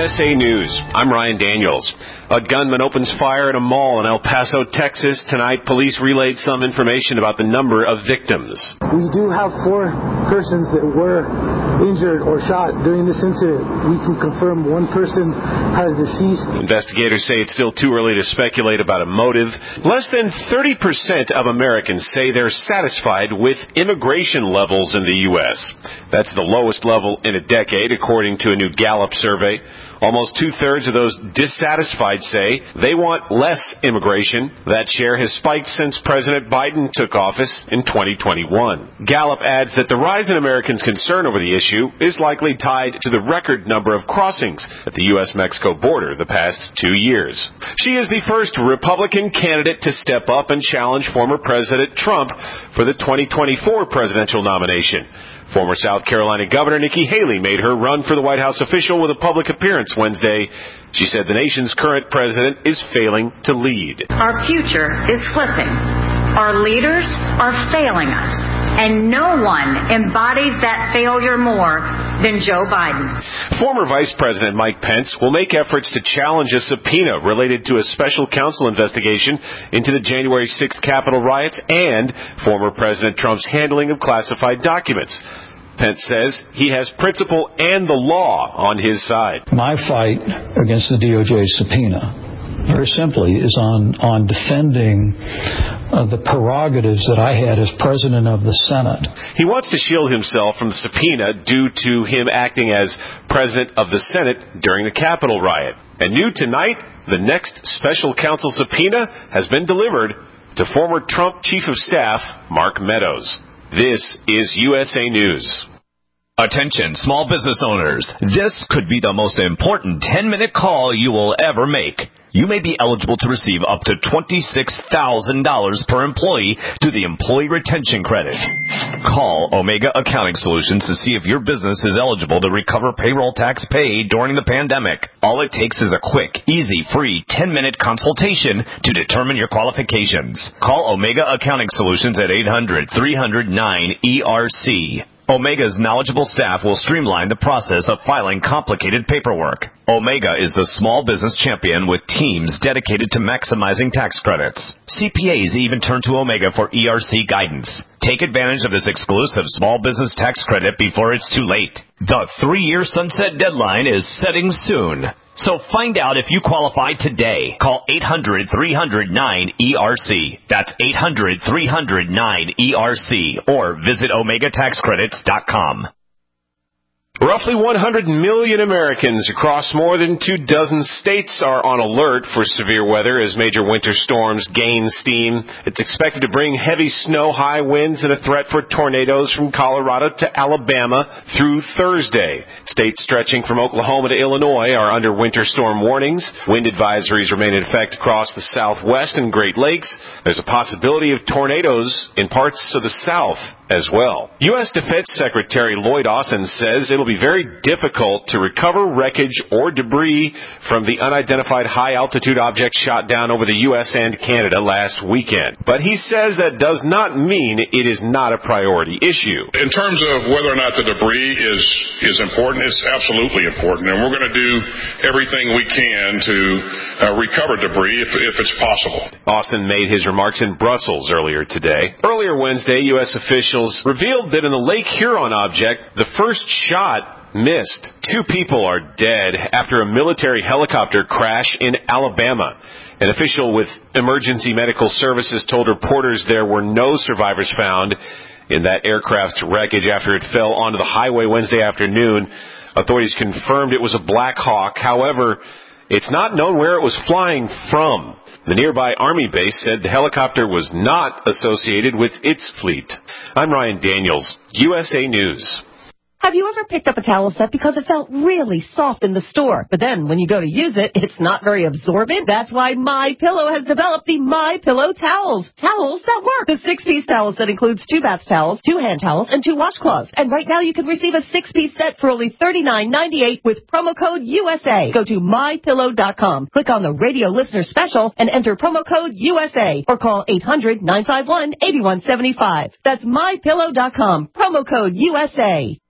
USA News. I'm Ryan Daniels. A gunman opens fire at a mall in El Paso, Texas. Tonight, police relayed some information about the number of victims. We do have 4 persons that were injured or shot during this incident. We can confirm 1 person has deceased. Investigators say it's still too early to speculate about a motive. Less than 30% of Americans say they're satisfied with immigration levels in the U.S. That's the lowest level in a decade, according to a new Gallup survey. Almost 2/3 of those dissatisfied say they want less immigration. That share has spiked since President Biden took office in 2021. Gallup adds that the rise in Americans' concern over the issue is likely tied to the record number of crossings at the U.S.-Mexico border the past 2 years. She is the first Republican candidate to step up and challenge former President Trump for the 2024 presidential nomination. Former South Carolina Governor Nikki Haley made her run for the White House official with a public appearance Wednesday. She said the nation's current president is failing to lead. Our future is flipping. Our leaders are failing us. And no one embodies that failure more than Joe Biden. Former Vice President Mike Pence will make efforts to challenge a subpoena related to a special counsel investigation into the January 6th Capitol riots and former President Trump's handling of classified documents. Pence says he has principle and the law on his side. My fight against the DOJ subpoena, very simply, is on defending the prerogatives that I had as president of the Senate. He wants to shield himself from the subpoena due to him acting as president of the Senate during the Capitol riot. And new tonight, the next special counsel subpoena has been delivered to former Trump Chief of Staff Mark Meadows. This is USA News. Attention, small business owners. This could be the most important 10-minute call you will ever make. You may be eligible to receive up to $26,000 per employee through the Employee Retention Credit. Call Omega Accounting Solutions to see if your business is eligible to recover payroll tax paid during the pandemic. All it takes is a quick, easy, free 10-minute consultation to determine your qualifications. Call Omega Accounting Solutions at 800-300-9ERC. Omega's knowledgeable staff will streamline the process of filing complicated paperwork. Omega is the small business champion with teams dedicated to maximizing tax credits. CPAs even turn to Omega for ERC guidance. Take advantage of this exclusive small business tax credit before it's too late. The 3-year sunset deadline is setting soon. So find out if you qualify today. Call 800-300-9ERC. That's 800-300-9ERC. Or visit OmegaTaxCredits.com. Roughly 100 million Americans across more than 24 states are on alert for severe weather as major winter storms gain steam. It's expected to bring heavy snow, high winds, and a threat for tornadoes from Colorado to Alabama through Thursday. States stretching from Oklahoma to Illinois are under winter storm warnings. Wind advisories remain in effect across the Southwest and Great Lakes. There's a possibility of tornadoes in parts of the South as well. U.S. Defense Secretary Lloyd Austin says it'll be very difficult to recover wreckage or debris from the unidentified high-altitude object shot down over the U.S. and Canada last weekend. But he says that does not mean it is not a priority issue. In terms of whether or not the debris is important, it's absolutely important, and we're going to do everything we can to recover debris if it's possible. Austin made his remarks in Brussels earlier today. Earlier Wednesday, U.S. officials revealed that in the Lake Huron object, the first shot missed. 2 people are dead after a military helicopter crash in Alabama. An official with Emergency Medical Services told reporters there were no survivors found in that aircraft's wreckage after it fell onto the highway Wednesday afternoon. Authorities confirmed it was a Black Hawk. However, it's not known where it was flying from. The nearby Army base said the helicopter was not associated with its fleet. I'm Ryan Daniels, USA News. Have you ever picked up a towel set because it felt really soft in the store, but then when you go to use it, it's not very absorbent? That's why MyPillow has developed the MyPillow towels. Towels that work. The 6-piece towel set includes 2 bath towels, 2 hand towels, and 2 washcloths. And right now you can receive a 6-piece set for only $39.98 with promo code USA. Go to MyPillow.com, click on the radio listener special, and enter promo code USA, or call 800-951-8175. That's MyPillow.com, promo code USA.